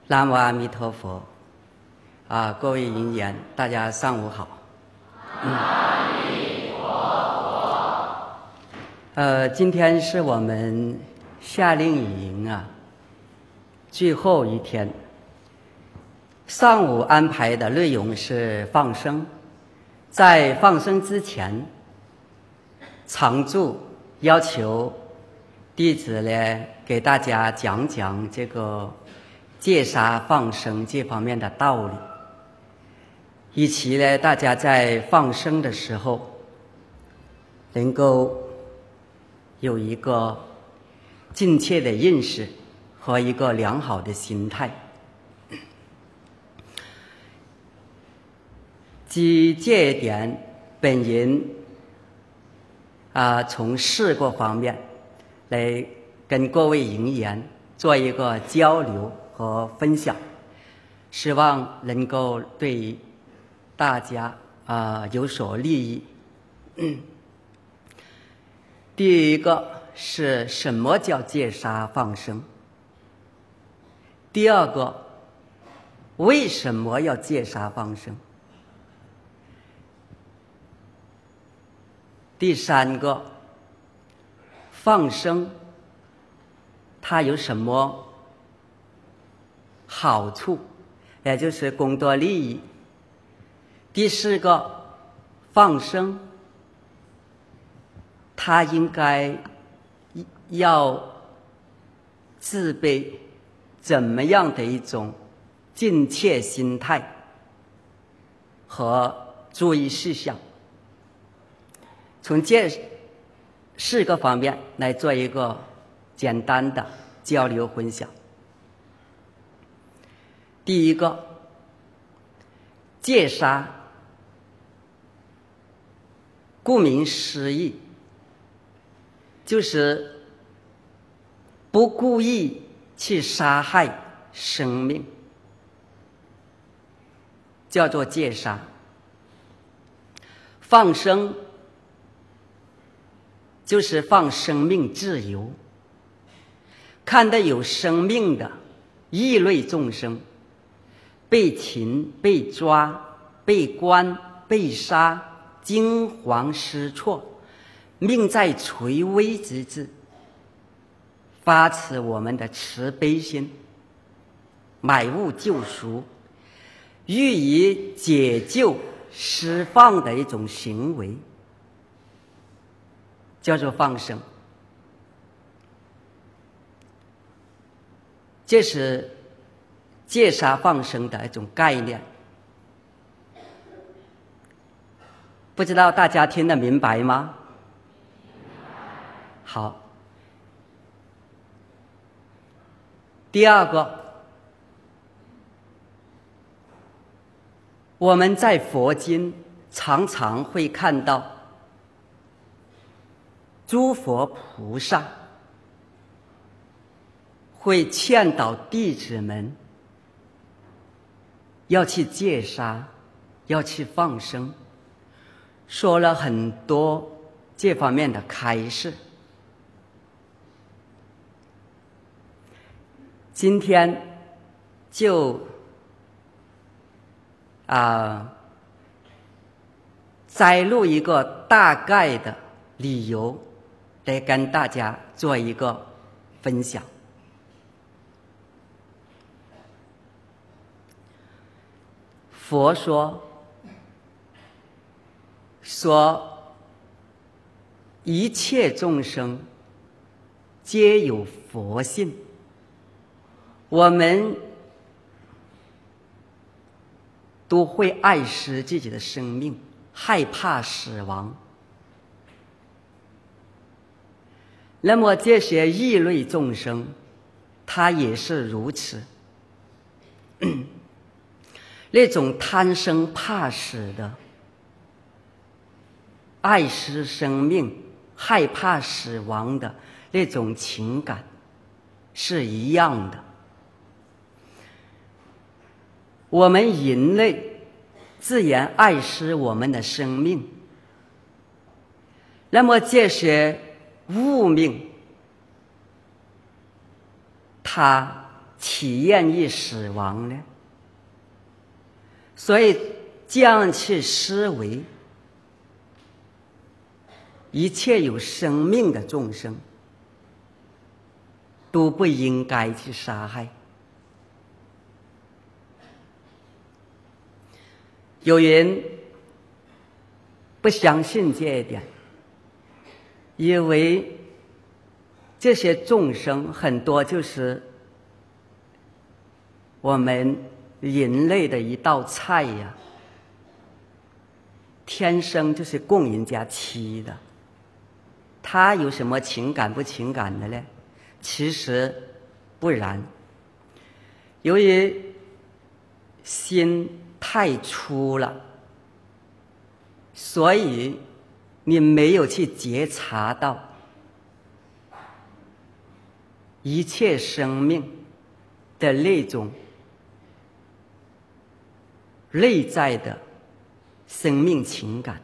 南无阿弥陀佛。各位银言，大家上午好。 阿弥陀佛。 今天是我们夏令营最后一天。上午安排的内容是放生，在放生之前，常住要求弟子呢给大家讲讲这个戒杀放生这方面的道理，以及呢大家在放生的时候能够有一个正确的认识和一个良好的心态。基于这一点，本人从4个方面来跟各位银言做一个交流和分享，希望能够对大家有所利益。第一个是什么叫戒杀放生？第二个，为什么要戒杀放生？第三个，放生它有什么好处，也就是功德利益。第4个，放生它应该要自备怎么样的一种正确心态和注意事项。从这4个方面来做一个简单的交流分享。第一个，戒杀，顾名思义，就是不故意去杀害生命，叫做戒杀。放生就是放生命自由，看到有生命的异类众生被擒、被抓、被关、被杀，惊惶失措，命在垂危之际，发持我们的慈悲心，买物救赎，予以解救释放的一种行为，叫做放生。这是戒杀放生的一种概念，不知道大家听得明白吗？好。第二个，我们在佛经常常会看到诸佛菩萨会劝导弟子们要去戒杀，要去放生，说了很多这方面的开示。今天就摘录一个大概的理由来跟大家做一个分享。佛说一切众生皆有佛性，我们都会爱惜自己的生命，害怕死亡。那么这些异类众生他也是如此，那种贪生怕死的，爱惜生命害怕死亡的那种情感是一样的。我们人类自然爱惜我们的生命，那么这些物命它体验一死亡呢？所以这样去思维，一切有生命的众生都不应该去杀害。有人不相信这一点，因为这些众生很多就是我们人类的一道菜呀，天生就是供人家吃的。他有什么情感不情感的呢？其实不然，由于心太粗了，所以你没有去觉察到一切生命的那种内在的生命情感。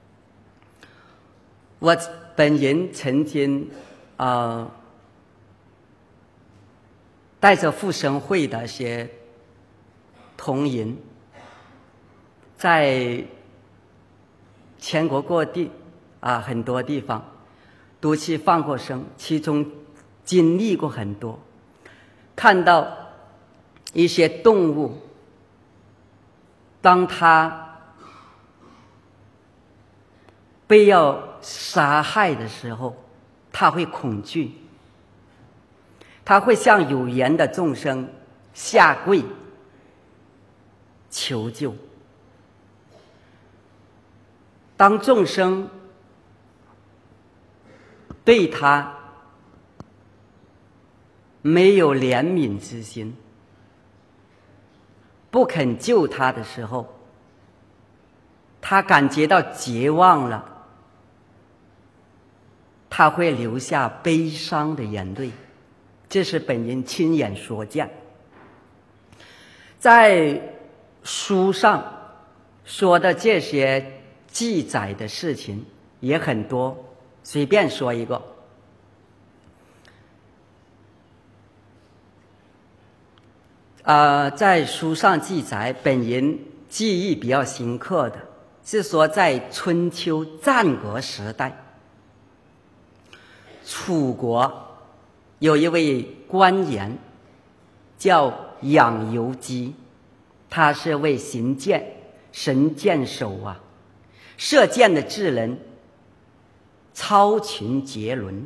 我本人曾经带着复生会的一些同仁，在全国各地很多地方都去放过生，其中经历过很多，看到一些动物，当它被要杀害的时候，它会恐惧，它会向有缘的众生下跪求救。当众生对他没有怜悯之心，不肯救他的时候，他感觉到绝望了，他会流下悲伤的眼泪，这是本人亲眼所见。在书上说的这些记载的事情也很多，随便说一个。在书上记载，本人记忆比较深刻的是说，在春秋战国时代，楚国有一位官员叫养由基，他是位神箭手射箭的智能超群绝伦。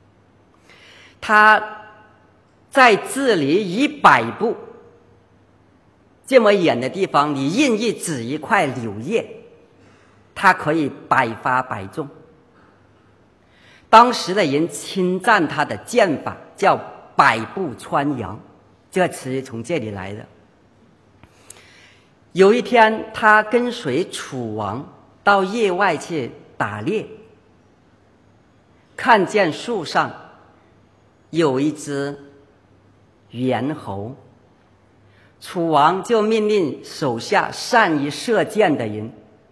他在距离100步这么远的地方，你任意指一块柳叶，它可以百发百中。当时的人称赞他的箭法叫百步穿杨，这个词从这里来的。有一天，他跟随楚王到野外去打猎，看见树上有一只猿猴，楚王就命令手下善于射箭的人，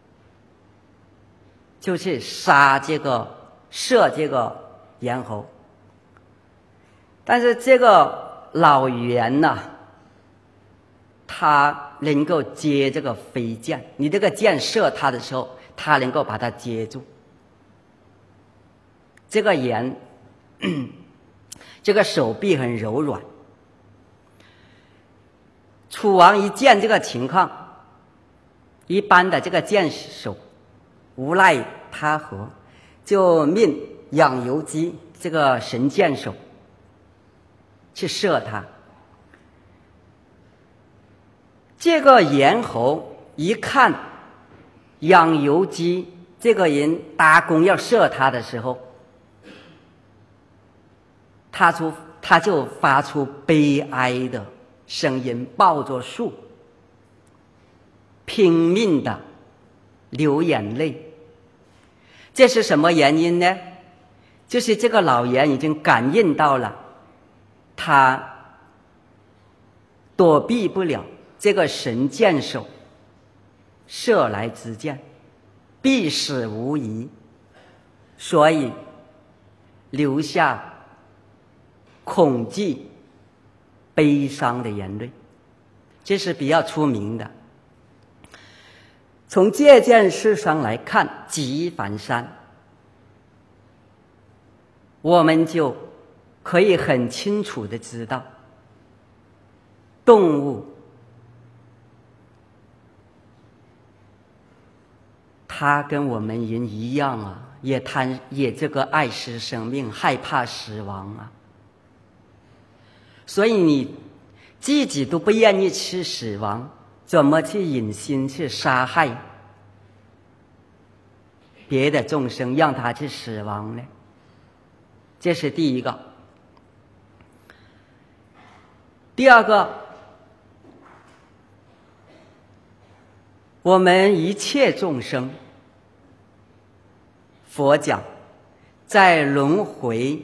就去射这个猿猴。但是这个老猿他能够接这个飞箭，你这个箭射他的时候，他能够把它接住。这个猿这个手臂很柔软。楚王一见这个情况，一般的这个箭手无奈他何，就命养由基这个神箭手去射他。这个猿猴一看养由基这个人打弓要射他的时候，他就发出悲哀的声音，抱着树拼命的流眼泪。这是什么原因呢？就是这个老猿已经感应到了，他躲避不了这个神箭手射来之箭，必死无疑，所以留下恐惧悲伤的眼泪，这是比较出名的。从这件事上来看，举一反三，我们就可以很清楚的知道，动物它跟我们人一样啊，也这个爱惜生命，害怕死亡啊。所以你自己都不愿意去死亡，怎么去忍心去杀害别的众生，让他去死亡呢？这是第一个。第二个，我们一切众生，佛讲在轮回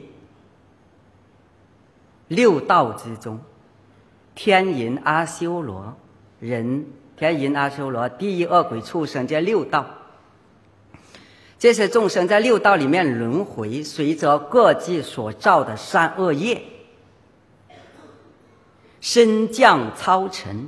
六道之中，天人阿修罗人，天人阿修罗地狱恶鬼畜生，这六道，这些众生在六道里面轮回，随着各自所造的善恶业升降超尘，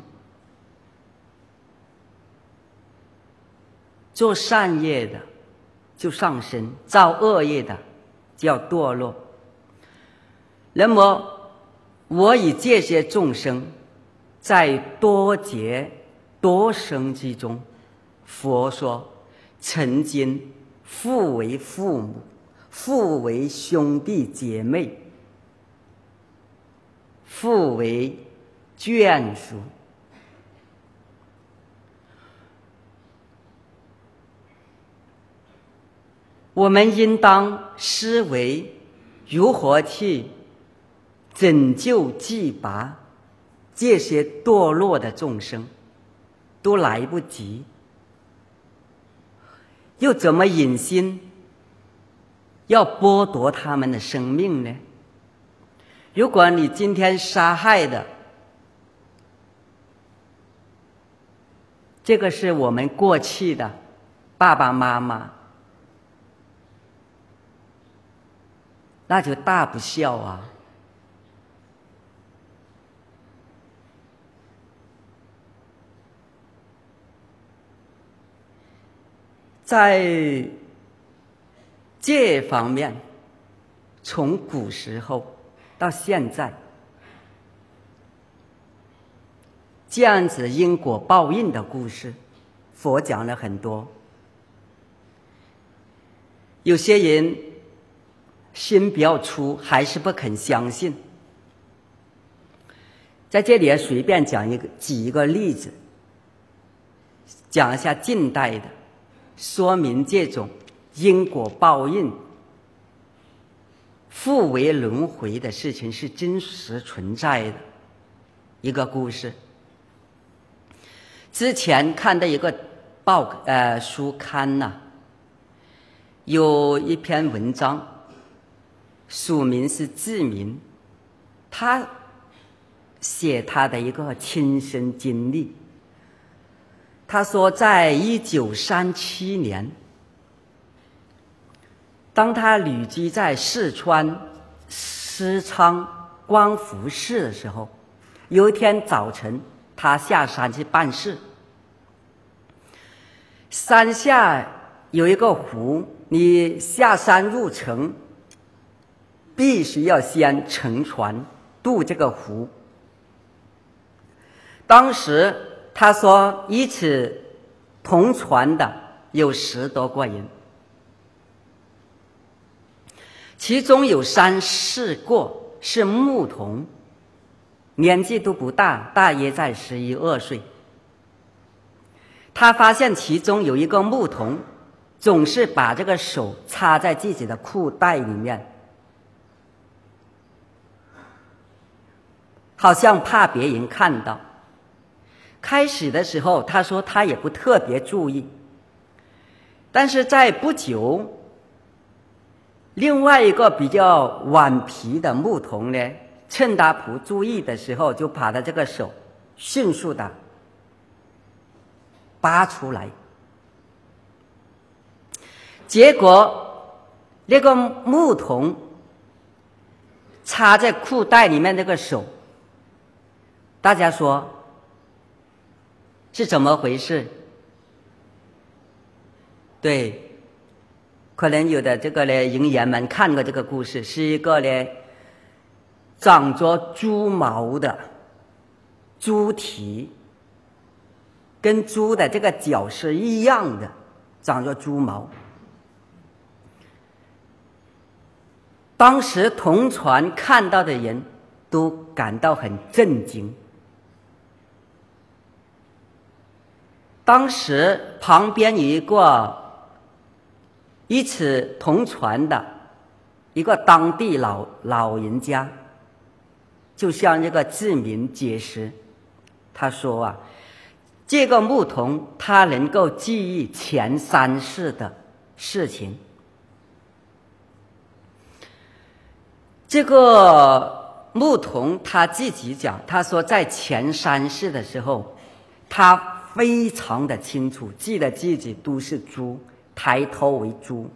做善业的就上升，造恶业的就要堕落。那么我以这些众生在多劫多生之中，佛说曾经父为父母，父为兄弟姐妹，父为眷属，我们应当思维如何去拯救济拔这些堕落的众生，都来不及，又怎么忍心要剥夺他们的生命呢？如果你今天杀害的，这个是我们过去的爸爸妈妈，那就大不孝啊。在这方面，从古时候到现在，这样子因果报应的故事，佛讲了很多。有些人心比较粗，还是不肯相信。在这里随便举一个例子，讲一下近代的，说明这种因果报应、互为轮回的事情是真实存在的一个故事。之前看的一个书刊呐，有一篇文章，署名是志明，他写他的一个亲身经历。他说在1937年，当他旅居在四川思昌光福寺的时候，有一天早晨他下山去办事，山下有一个湖，你下山入城必须要先乘船渡这个湖。当时他说一起同船的有10多个人，其中有3、4个是牧童，年纪都不大，大约在11、12岁。他发现其中有一个牧童总是把这个手插在自己的裤袋里面，好像怕别人看到。开始的时候他说他也不特别注意，但是在不久，另外一个比较顽皮的牧童呢，趁他不注意的时候，就把他这个手迅速的拔出来，结果那个牧童插在裤袋里面那个手大家说是怎么回事？对，可能有的这个呢，营员们看过这个故事，是一个呢长着猪毛的猪蹄，跟猪的这个脚是一样的，长着猪毛。当时同船看到的人都感到很震惊。当时旁边有一起同船的一个当地老人家，就向这个志民解释，他说啊，这个牧童他能够记忆前3世的事情。这个牧童他自己讲，他说在前3世的时候，他非常的清楚，记得自己都是猪，抬头为猪。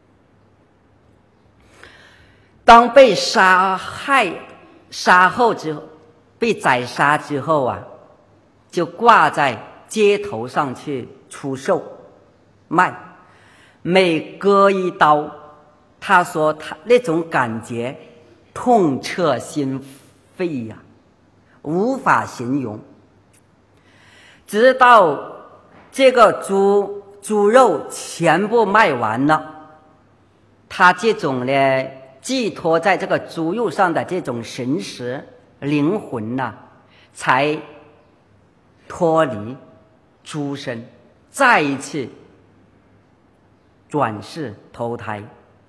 当被杀后之后，被宰杀之后啊，就挂在街头上去出售卖，每割一刀，他说他那种感觉痛彻心扉呀，无法形容。直到这个猪肉全部卖完了，他这种呢寄托在这个猪肉上的这种神识灵魂呢，才脱离猪身，再一次转世投胎。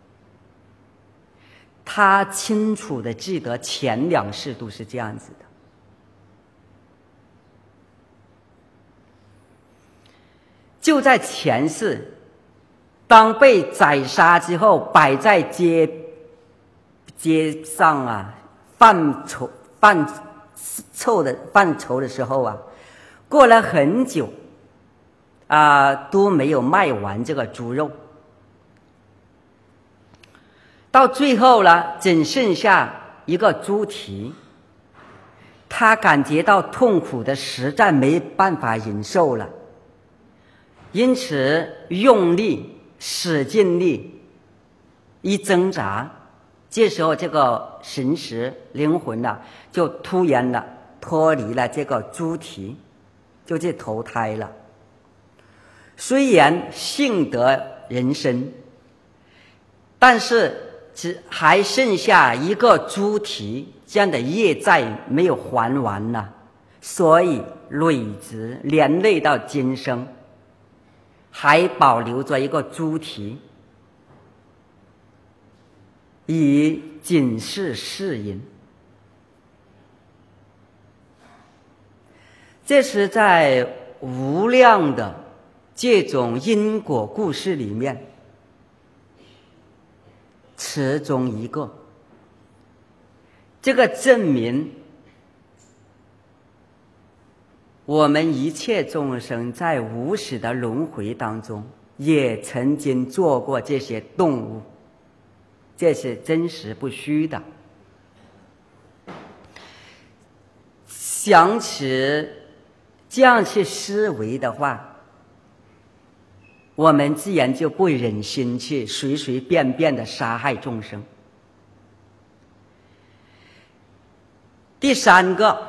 他清楚地记得前2世都是这样子的。就在前世，当被宰杀之后，摆在街上啊，犯愁的时候啊，过了很久都没有卖完这个猪肉，到最后了，只剩下一个猪蹄，他感觉到痛苦的实在没办法忍受了，因此用力使尽力一挣扎，这时候这个神识灵魂就突然脱离了这个猪蹄，就去投胎了。虽然幸得人身，但是还剩下一个猪蹄，这样的业债没有还完了，所以累积连累到今生，还保留着一个猪蹄，以警示世人。这是在无量的这种因果故事里面其中一个，这个证明我们一切众生在无始的轮回当中也曾经做过这些动物，这是真实不虚的。想起这样去思维的话，我们自然就不忍心去随随便便的杀害众生。第3个，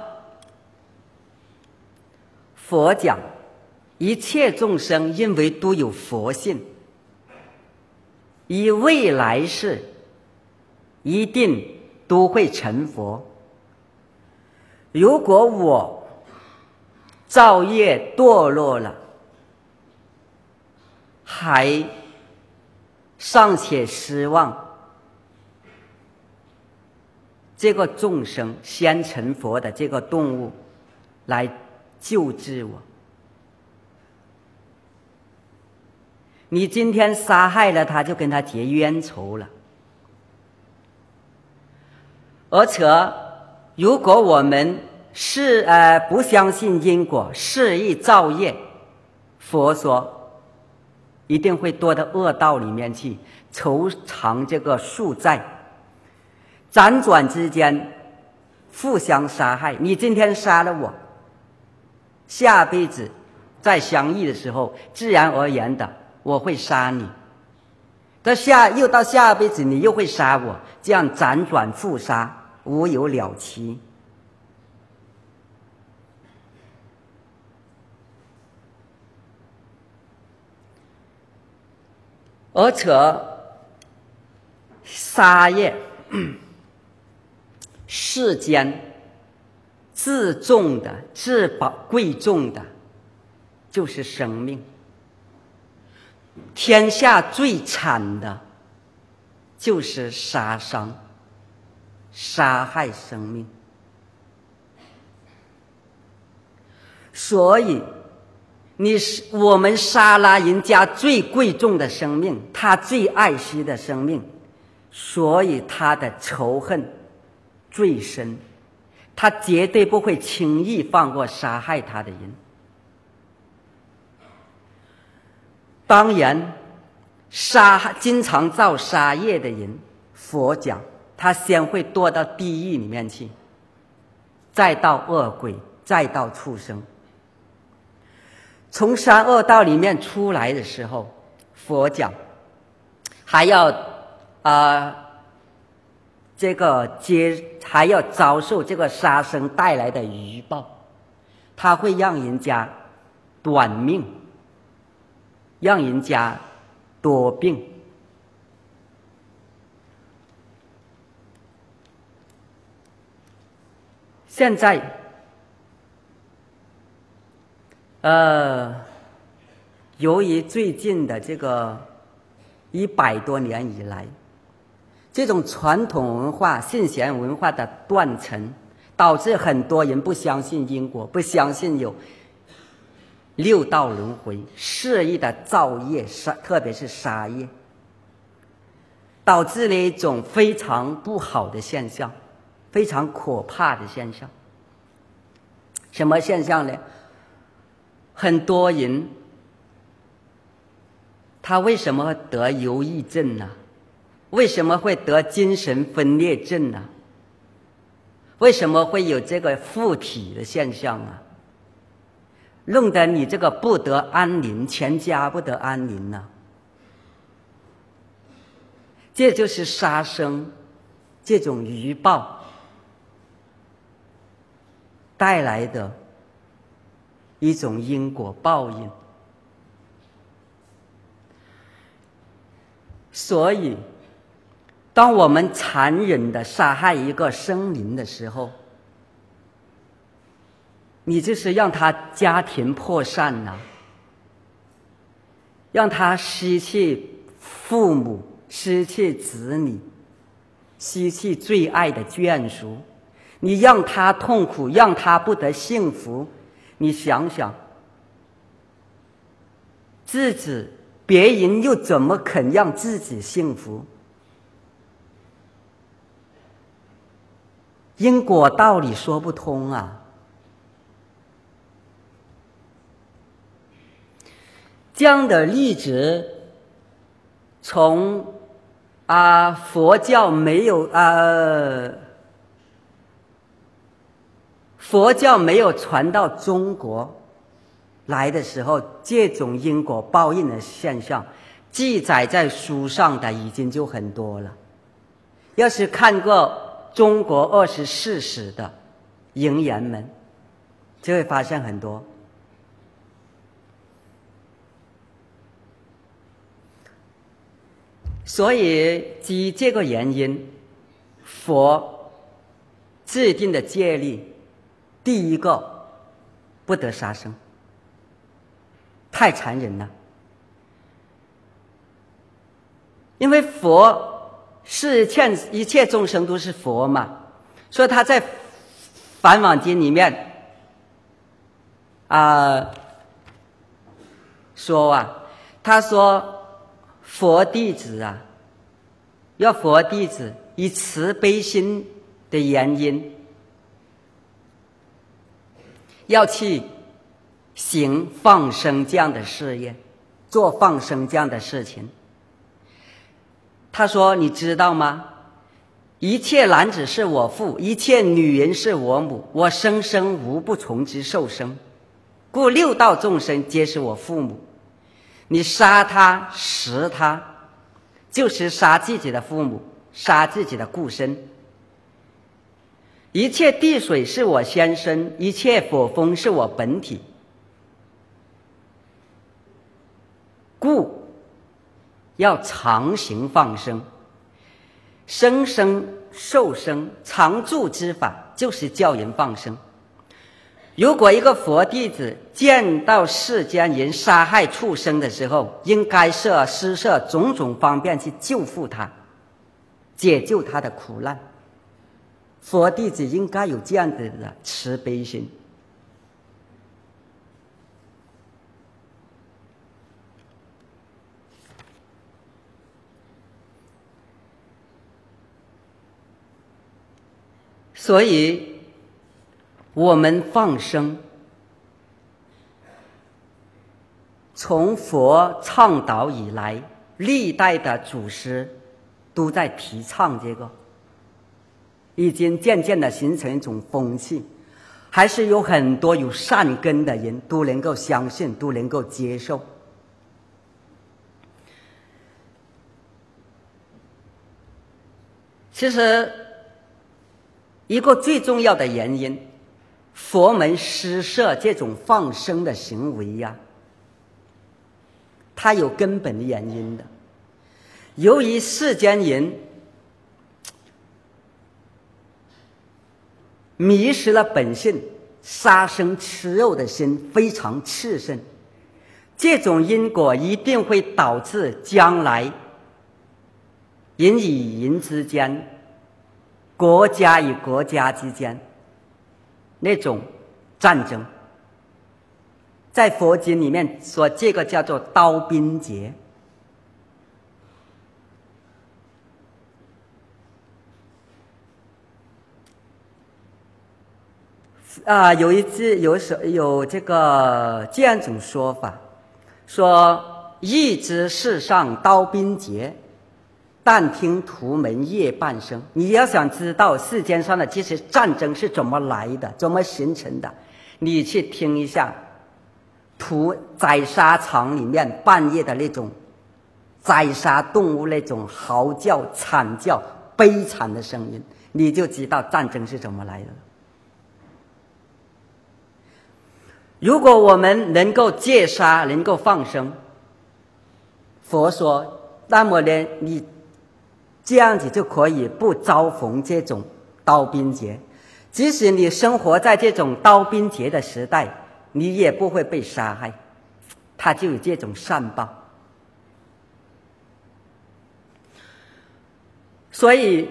佛讲一切众生因为都有佛性，以未来世一定都会成佛。如果我造业堕落了，还尚且失望，这个众生先成佛的这个动物来救治我，你今天杀害了他，就跟他结冤仇了。而且如果我们是不相信因果，肆意造业，佛说一定会堕到恶道里面去，酬偿这个宿债。辗转之间， 互相杀害。你今天杀了我，下辈子再相遇的时候，自然而然的我会杀你。又到下辈子你又会杀我，这样辗转复杀，无有了期。而且杀业世间至重的、至贵重的就是生命，天下最惨的就是杀伤、杀害生命。所以我们杀了人家最贵重的生命，他最爱惜的生命，所以他的仇恨最深，他绝对不会轻易放过杀害他的人。当然，经常造杀业的人，佛讲他先会堕到地狱里面去，再到恶鬼，再到畜生。从三恶道里面出来的时候，佛讲还要还要遭受这个杀生带来的余报，他会让人家短命，让人家多病。现在由于最近的这个100多年以来，这种传统文化、圣贤文化的断层，导致很多人不相信因果，不相信有6道轮回，肆意的造业，特别是杀业，导致了一种非常不好的现象，非常可怕的现象。什么现象呢？很多人他为什么会得忧郁症呢？为什么会得精神分裂症呢？为什么会有这个附体的现象啊？弄得你这个不得安宁，全家不得安宁呢？这就是杀生这种余报带来的一种因果报应。所以当我们残忍的杀害一个生灵的时候，你就是让他家庭破散啊，让他失去父母，失去子女，失去最爱的眷属，你让他痛苦，让他不得幸福。你想想，别人又怎么肯让自己幸福？因果道理说不通啊！这样的例子，从佛教没有传到中国来的时候，这种因果报应的现象记载在书上的已经就很多了。要是看过中国24史的名言们，就会发现很多。所以基于这个原因，佛制定的戒律，第一个不得杀生，太残忍了。因为佛是一切众生都是佛嘛，所以他在《梵网经》里面他说佛弟子要佛弟子以慈悲心的原因，要去行放生这样的事业，做放生这样的事情。他说你知道吗？ 一切男子是我父，一切女人是我母，我生生无不从之受生，故六道众生皆是我父母。你杀他食他，就是杀自己的父母，杀自己的故身。一切地水是我先生，一切火风是我本体，故要常行放生。生生受生常住之法，就是教人放生。如果一个佛弟子见到世间人杀害畜生的时候，应该施设种种方便去救护他，解救他的苦难。佛弟子应该有这样子的慈悲心。所以我们放生，从佛倡导以来，历代的祖师都在提倡这个，已经渐渐的形成一种风气，还是有很多有善根的人都能够相信，都能够接受。其实一个最重要的原因，佛门施设这种放生的行为呀，它有根本的原因的。由于世间人迷失了本性，杀生吃肉的心非常炽盛，这种因果一定会导致将来人与人之间，国家与国家之间那种战争。在佛经里面说，这个叫做刀兵劫。有这样一种说法，说欲知世上刀兵劫，但听屠门夜半声。你要想知道世间上的这些战争是怎么来的，怎么形成的，你去听一下宰杀场里面半夜的那种宰杀动物那种嚎叫惨叫悲惨的声音，你就知道战争是怎么来的了。如果我们能够戒杀，能够放生，佛说，那么呢，你这样子就可以不遭逢这种刀兵劫。即使你生活在这种刀兵劫的时代，你也不会被杀害，它就有这种善报。所以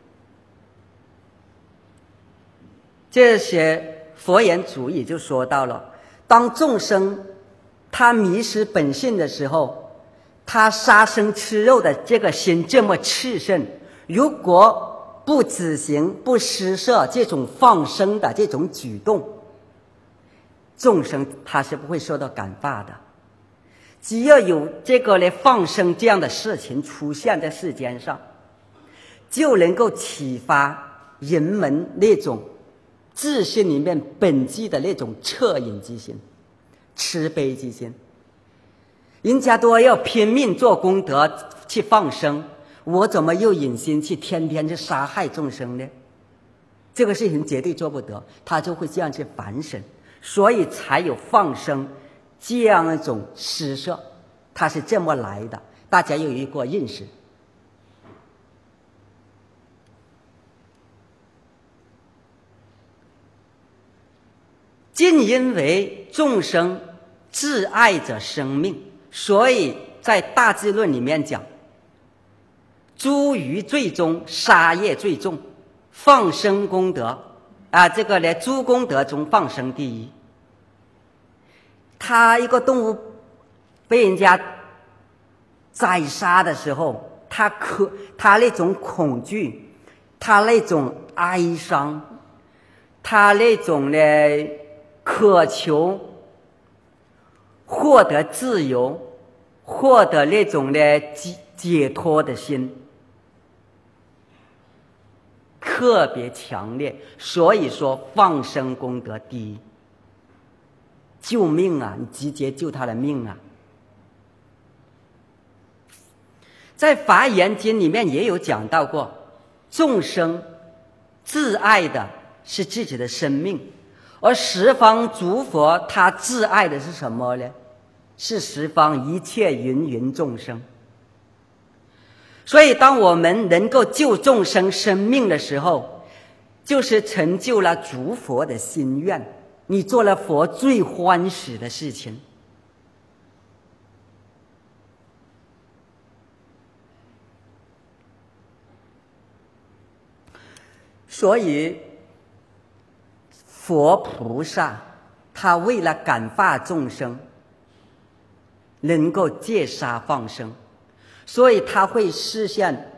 这些佛言主义就说到了，当众生他迷失本性的时候，他杀生吃肉的这个心这么炽盛，如果不执行不施设这种放生的这种举动，众生他是不会受到感化的。只要有这个呢放生这样的事情出现在世间上，就能够启发人们那种自信里面本具的那种恻隐之心、慈悲之心。人家都要拼命做功德去放生，我怎么又忍心去天天去杀害众生呢？这个事情绝对做不得，他就会这样去反省，所以才有放生这样一种施设，它是这么来的，大家有一个认识。正因为众生挚爱着生命，所以在大智论里面讲，诛鱼最终，杀业最重，放生功德这个呢，诸功德中放生第一。他一个动物被人家宰杀的时候，他那种恐惧，他那种哀伤，他那种呢渴求获得自由，获得那种的解脱的心， 特别强烈，所以说放生功德第一。救命啊，你直接救他的命啊。在《华严经》里面也有讲到过，众生挚爱的是自己的生命，而十方诸佛他挚爱的是什么呢？是十方一切芸芸众生。所以当我们能够救众生生命的时候，就是成就了诸佛的心愿，你做了佛最欢喜的事情。所以佛菩萨他为了感化众生，能够戒杀放生，所以他会实现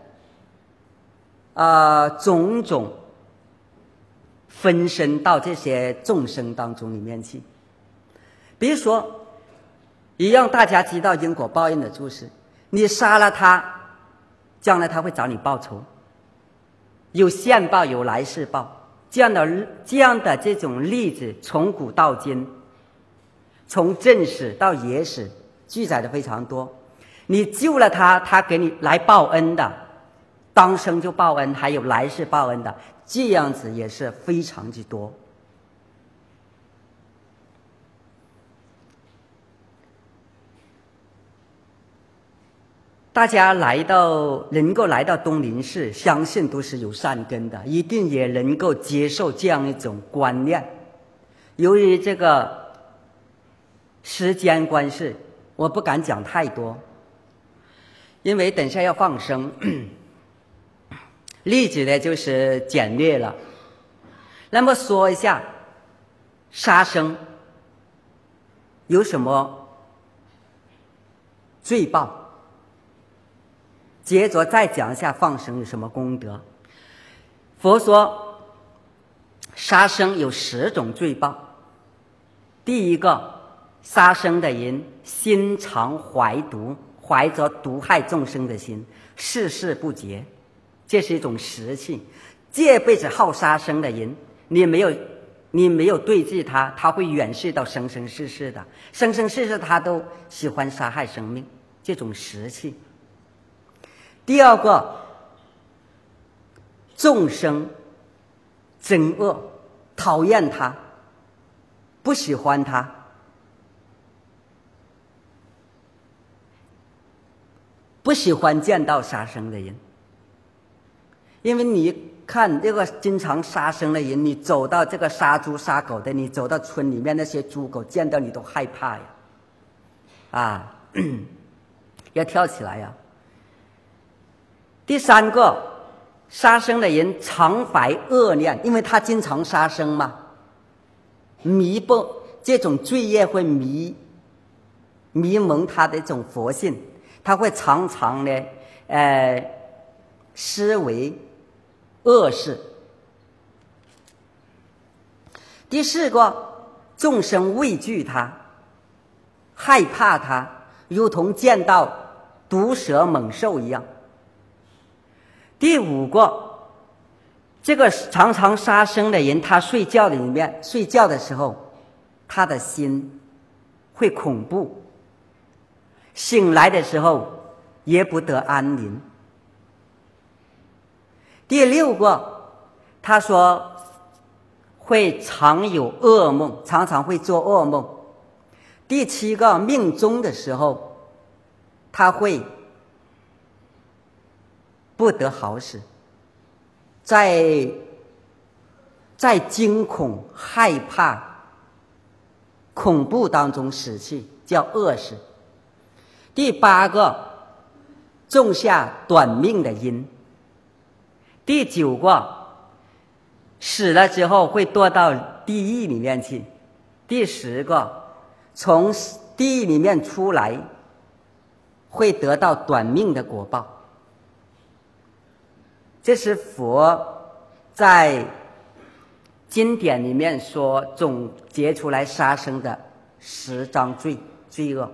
种种分身到这些众生当中里面去。比如说也让大家知道因果报应的注释，你杀了他，将来他会找你报仇，有现报有来世报，这样的这种例子从古到今，从正史到野史记载的非常多。你救了他，他给你来报恩的，当生就报恩，还有来世报恩的，这样子也是非常之多。大家能够来到东林寺，相信都是有善根的，一定也能够接受这样一种观念。由于这个时间关系，我不敢讲太多，因为等下要放生，例子呢就是简略了。那么说一下杀生有什么罪报，接着再讲一下放生有什么功德。佛说杀生有10种罪报。第一个，杀生的人心常怀毒，怀着毒害众生的心，世世不绝，这是一种习气。这辈子好杀生的人，你没有对治他，他会远世到生生世世的，生生世世他都喜欢杀害生命，这种习气。第二个，众生憎恶，讨厌他，不喜欢他，不喜欢见到杀生的人。因为你看这个经常杀生的人，你走到这个杀猪杀狗的，你走到村里面，那些猪狗见到你都害怕呀，要跳起来呀。第三个，杀生的人常怀恶念，因为他经常杀生嘛，这种罪业会迷蒙他的一种佛性，他会常常呢思维恶事。第四个，众生畏惧他，害怕他，如同见到毒蛇猛兽一样。第五个，这个常常杀生的人，他睡觉的时候，他的心会恐怖，醒来的时候也不得安宁。第六个，他说会常有噩梦，常常会做噩梦。第七个，命终的时候他会不得好死，在惊恐害怕恐怖当中死去，叫饿死。第八个，种下短命的因。第九个，死了之后会堕到地狱里面去。第10个，从地狱里面出来会得到短命的果报。这是佛在经典里面所总结出来杀生的10桩罪恶。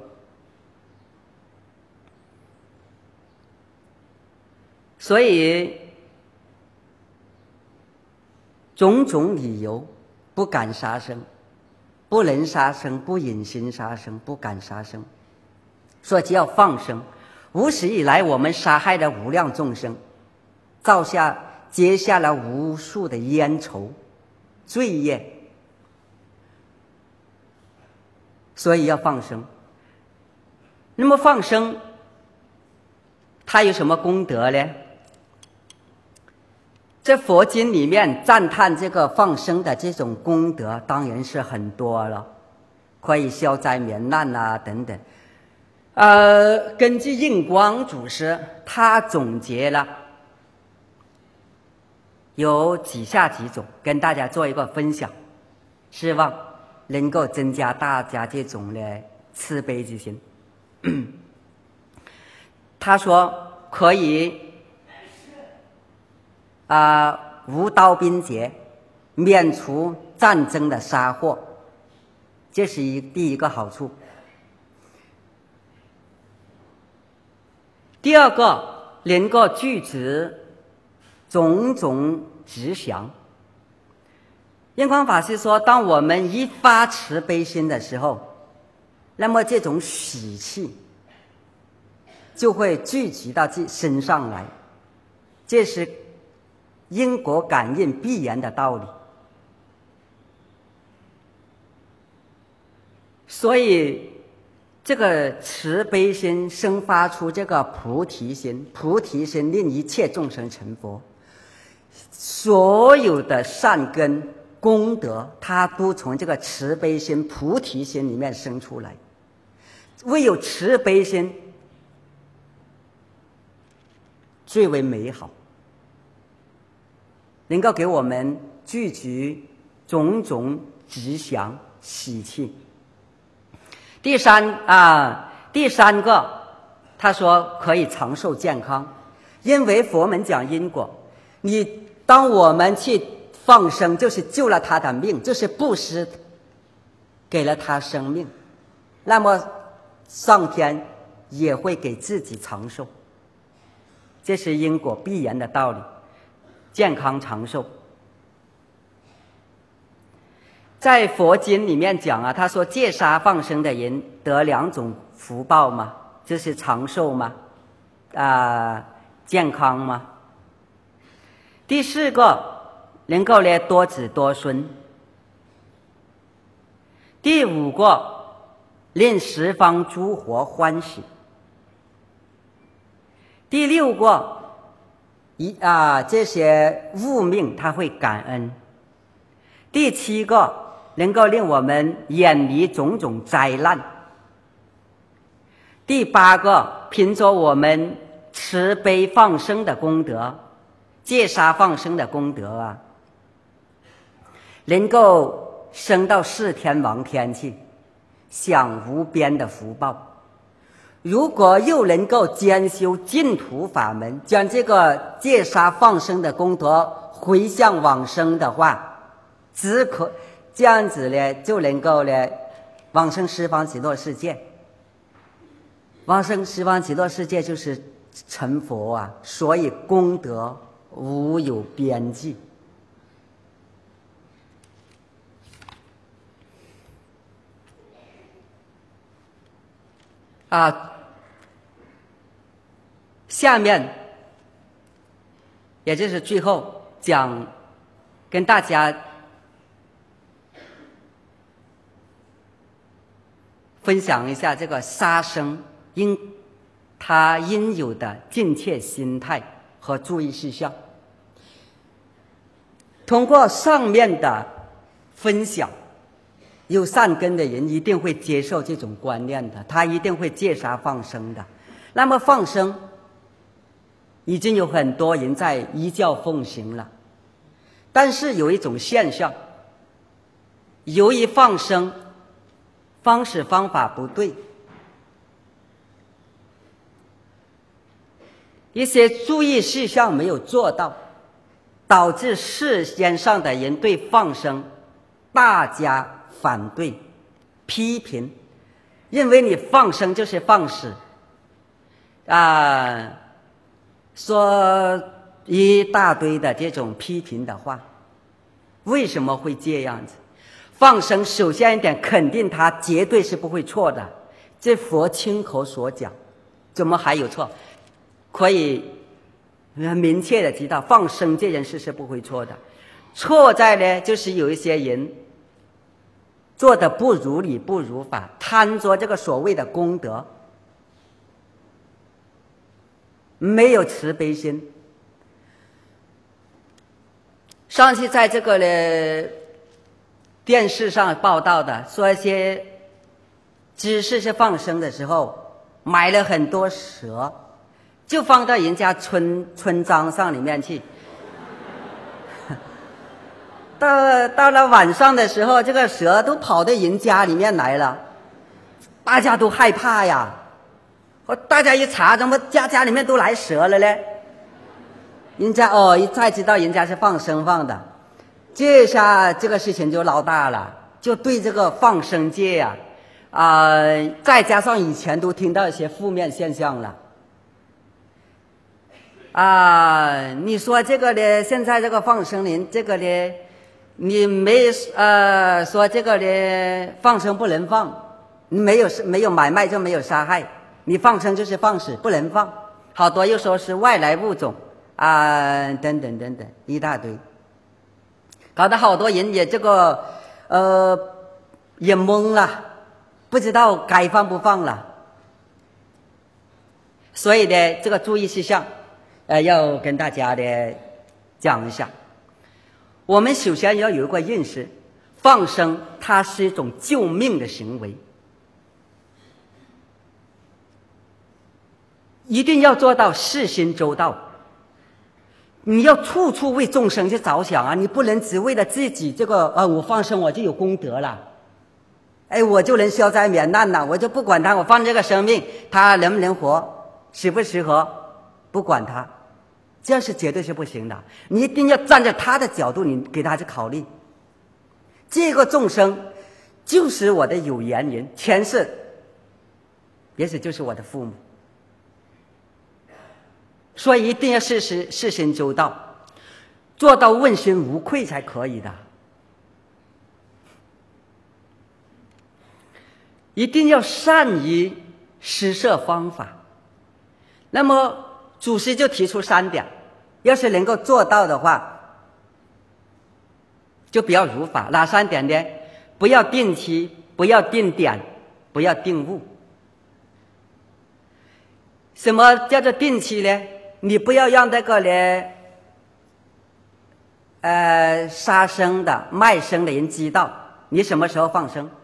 所以种种理由不敢杀生，不能杀生，不忍心杀生，不敢杀生，说只要放生。无始以来我们杀害了无量众生，结下了无数的冤仇罪业，所以要放生。那么放生它有什么功德呢？在佛经里面赞叹这个放生的这种功德当然是很多了，可以消灾免难啊等等。根据印光祖师他总结了有以下几种，跟大家做一个分享，希望能够增加大家这种的慈悲之心。他说可以无刀兵劫，免除战争的杀祸，这是第一个好处。第二个，能够具足种种吉祥。印光法师说，当我们一发慈悲心的时候，那么这种喜气就会聚集到自己身上来，这是因果感应必然的道理。所以这个慈悲心生发出这个菩提心，菩提心令一切众生成佛，所有的善根功德它都从这个慈悲心菩提心里面生出来。唯有慈悲心最为美好，能够给我们聚集种种吉祥喜气。第三个，他说可以长寿健康，因为佛门讲因果，当我们去放生，就是救了他的命，就是布施给了他生命，那么上天也会给自己长寿，这是因果必然的道理，健康长寿。在佛经里面讲他说戒杀放生的人得两种福报嘛，就是长寿嘛，健康嘛。第四个，能够多子多孙。第五个，令十方诸佛欢喜。第六个，这些物命他会感恩。第七个，能够令我们远离种种灾难。第八个，凭着我们慈悲放生的功德，戒杀放生的功德能够升到四天王天去，享无边的福报。如果又能够兼修净土法门，将这个戒杀放生的功德回向往生的话，这样子就能够往生十方极乐世界。往生十方极乐世界就是成佛所以功德无有边际。下面也就是最后跟大家分享一下这个杀生它应有的敬切心态和注意事项。通过上面的分享，有善根的人一定会接受这种观念的，他一定会戒杀放生的。那么放生已经有很多人在依教奉行了，但是有一种现象，由于放生方式方法不对，一些注意事项没有做到，导致世间上的人对放生大加反对批评，认为你放生就是放矢，说一大堆的这种批评的话。 为什么会这样子？放生首先一点，肯定它绝对是不会错的，这佛亲口所讲，怎么还有错？可以很明确的知道放生这件事是不会错的，错在呢就是有一些人做的不如理不如法，贪着这个所谓的功德，没有慈悲心。上次在这个呢电视上报道的，说一些知识是放生的时候买了很多蛇，就放到人家村庄上里面去。到了晚上的时候，这个蛇都跑到人家里面来了，大家都害怕呀。大家一查，怎么家里面都来蛇了呢？人家一再知道人家是放生放的，这下这个事情就闹大了，就对这个放生界再加上以前都听到一些负面现象了。你说这个呢，现在这个放生林这个呢，你没说这个呢放生不能放，你没有买卖就没有杀害，你放生就是放死不能放，好多又说是外来物种等等等等一大堆，搞得好多人也这个也懵了，不知道该放不放了。所以呢这个注意事项要跟大家的讲一下。我们首先要有一个认识，放生它是一种救命的行为，一定要做到事心周到，你要处处为众生去着想啊！你不能只为了自己这个我放生我就有功德了，我就能消灾免难了，我就不管他，我放这个生命他能不能活，适不适合，不管他，这样是绝对是不行的。你一定要站在他的角度，你给他去考虑，这个众生就是我的有缘人，前世也许就是我的父母，所以一定要事先周到，做到问心无愧才可以的。一定要善于施设方法。那么祖师就提出3点，要是能够做到的话，就不要如法。哪3点呢？不要定期，不要定点，不要定物。什么叫做定期呢？你不要让这个呢杀生的卖生的人知道你什么时候放生。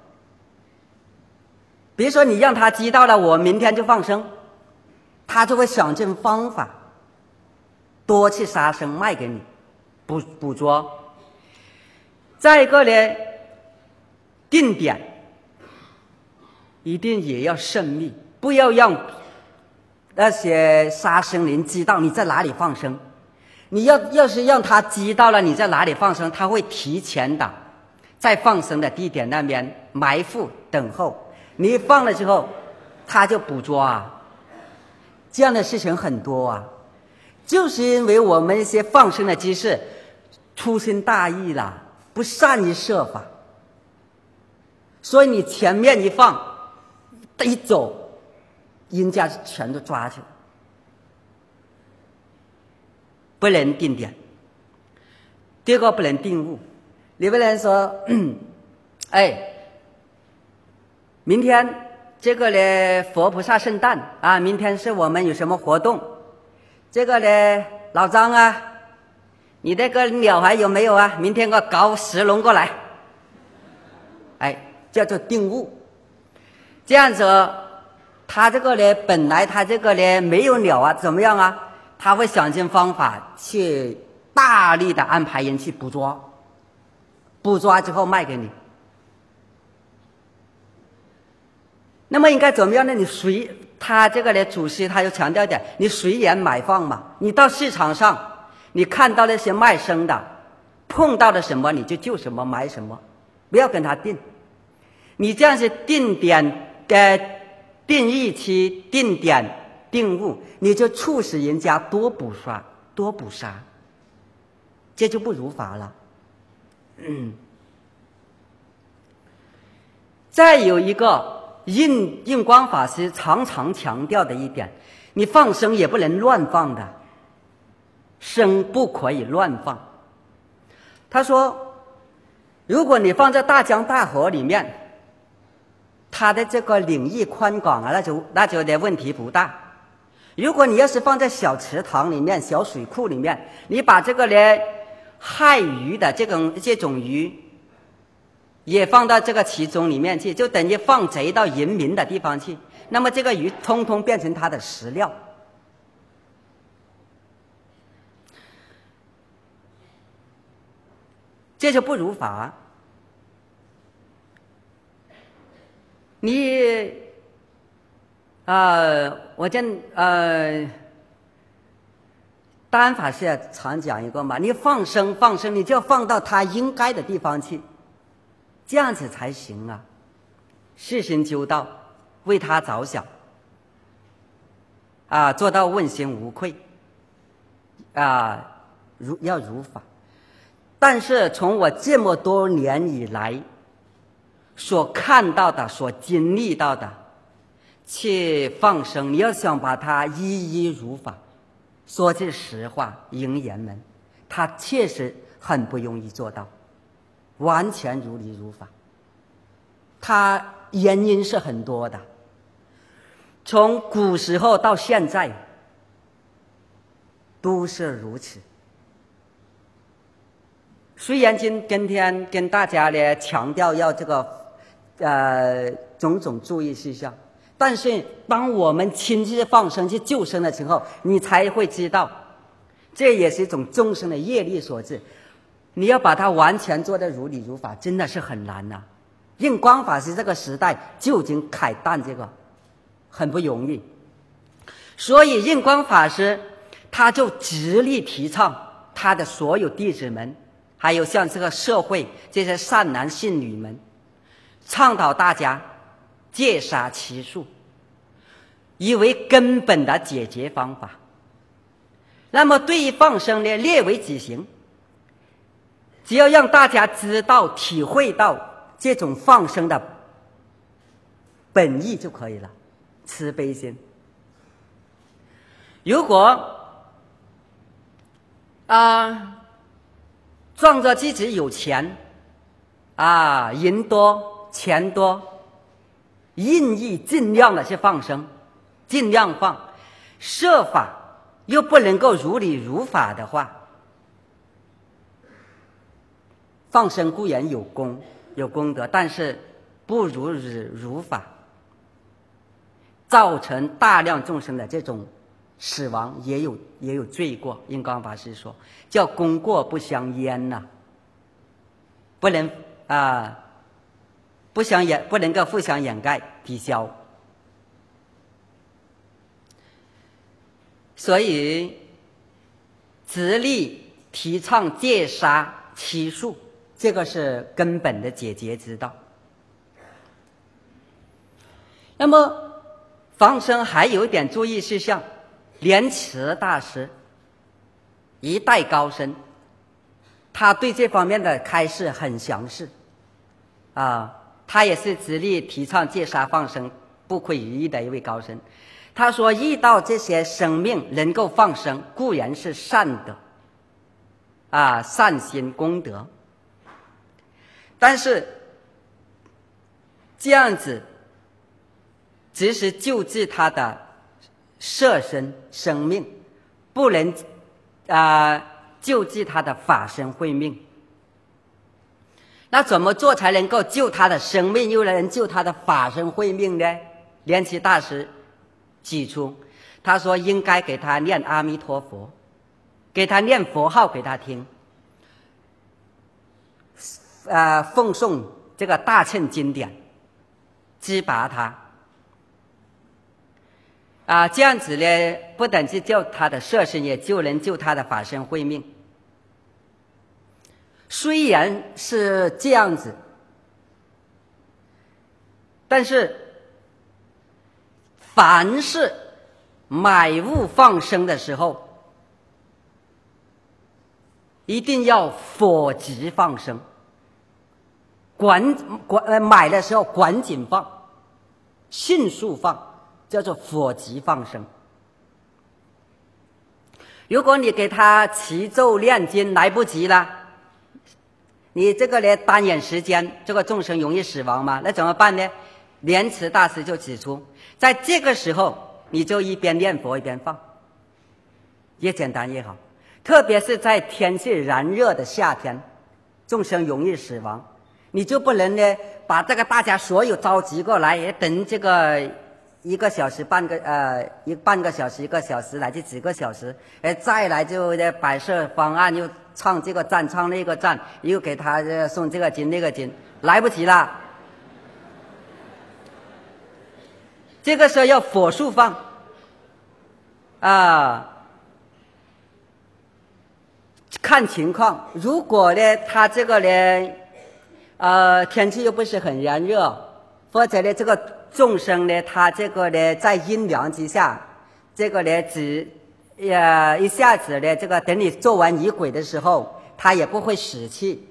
比如说你让他知道了我明天就放生，他就会想尽方法多去杀生卖给你捕捉。再一个呢，定点一定也要慎密，不要让那些杀生人知道你在哪里放生。你要是让他知道了你在哪里放生，他会提前的在放生的地点那边埋伏等候，你一放了之后他就捕捉啊。这样的事情很多啊，就是因为我们一些放生的居士粗心大意啦，不善于设法，所以你前面一放一走，人家全都抓去了。不能定点。第二个不能定物，你不能说明天这个呢佛菩萨圣诞啊，明天是我们有什么活动，这个呢老张啊，你那个鸟还有没有啊？明天我搞10笼过来，叫做定物。这样子他这个呢本来他这个呢没有鸟啊，怎么样啊？他会想尽方法去大力的安排人去捕捉，捕捉之后卖给你。那么应该怎么样呢？他这个呢祖师他就强调一点，你随缘买放嘛。你到市场上你看到那些卖生的，碰到了什么你就什么买什么，不要跟他定。你这样是定点定日期、定点定物，你就促使人家多捕杀，这就不如法了。 再有一个印光法师常常强调的一点，你放生也不能乱放的，生不可以乱放。他说如果你放在大江大河里面，它的这个领域宽广啊，那就的问题不大。如果你要是放在小池塘里面、小水库里面，你把这个呢害鱼的这种鱼也放到这个其中里面去，就等于放贼到人民的地方去，那么这个鱼通通变成它的食料。这就不如法。你我见大安法师也常讲一个嘛，你放生你就放到他应该的地方去，这样子才行啊，事行周到，为他着想做到问心无愧要如法。但是从我这么多年以来所看到的、所经历到的，去放生，你要想把它一一如法，说句实话，迎言门，它确实很不容易做到，完全如理如法。它原因是很多的，从古时候到现在都是如此。虽然今天跟大家呢强调要这个种种注意事项，但是当我们亲自放生去救生的时候，你才会知道，这也是一种众生的业力所致。你要把它完全做得如理如法，真的是很难啊。印光法师这个时代就已经开淡这个，很不容易。所以印光法师他就极力提倡他的所有弟子们，还有像这个社会这些善男信女们，倡导大家戒杀欺术，以为根本的解决方法。那么对于放生呢，列为己行，只要让大家知道体会到这种放生的本意就可以了，慈悲心。如果仗着自己有钱人多钱多，任意尽量的去放生，尽量放，设法又不能够如理如法的话，放生固然有功德，但是不如理如法，造成大量众生的这种死亡，也有罪过。印光法师说叫功过不相掩呐，不能够互相掩盖抵消。所以直立提倡戒杀欺术，这个是根本的解决之道。那么放生还有一点注意事项，莲池大师一代高僧，他对这方面的开示很详细他也是直立提倡戒杀放生不亏于一的一位高僧。他说遇到这些生命能够放生，固然是善德善心功德，但是这样子只是救治他的色身生命，不能救治他的法身慧命。那怎么做才能够救他的生命，又能救他的法身慧命呢？莲池大师指出，他说应该给他念阿弥陀佛，给他念佛号给他听，奉诵这个大乘经典，提拔他这样子呢，不但是救他的色身，也就能救他的法身慧命。虽然是这样子，但是凡是买物放生的时候，一定要佛级放生， 买的时候赶紧放，迅速放，叫做火急放生。如果你给他持咒念经来不及了，你这个呢单眼时间，这个众生容易死亡嘛，那怎么办呢？莲池大师就指出，在这个时候你就一边念佛一边放，越简单越好。特别是在天气炎热的夏天，众生容易死亡，你就不能呢把这个大家所有召集过来，也等这个1个小时半个小时1个小时乃至几个小时，再来就摆设方案，又唱这个赞唱那个赞，又给他送这个经那个经，来不及了。这个时候要火速放看情况，如果呢他这个呢天气又不是很炎热，或者呢这个众生呢他这个呢在阴凉之下，这个呢一下子呢这个等你做完仪轨的时候他也不会死气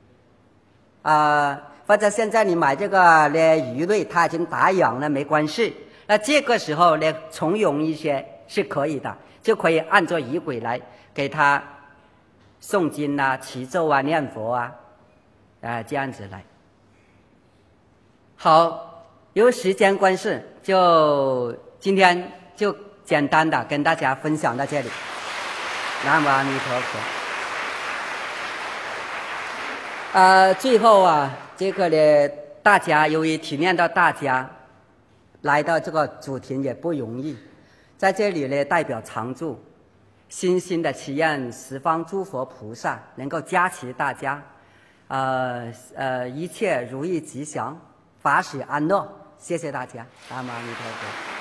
或者现在你买这个呢鱼类它已经打烊了没关系，那这个时候呢从容一些是可以的，就可以按照仪轨来给他诵经啊、持咒啊、念佛啊，这样子来。好，由于时间关系，就今天就简单的跟大家分享到这里。南无阿弥陀佛。最后这个呢，大家由于体验到大家来到这个主题也不容易，在这里呢代表常住。心心的祈愿十方诸佛菩萨能够加持大家，一切如意吉祥，法喜安乐。谢谢大家，南无阿弥陀佛。